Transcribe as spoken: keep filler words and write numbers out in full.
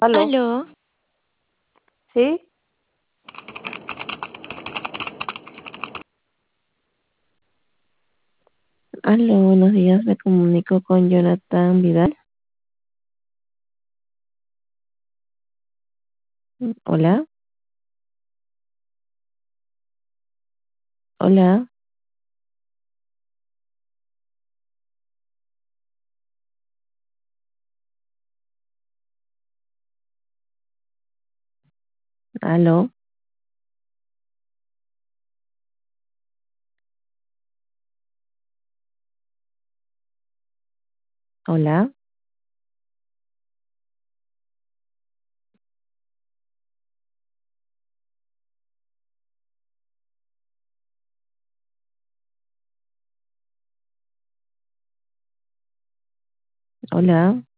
¿Aló? Aló, ¿Sí? aló, buenos días, me comunico con Jonathan Vidal. Mm, Hola, hola, aló, hola, hola.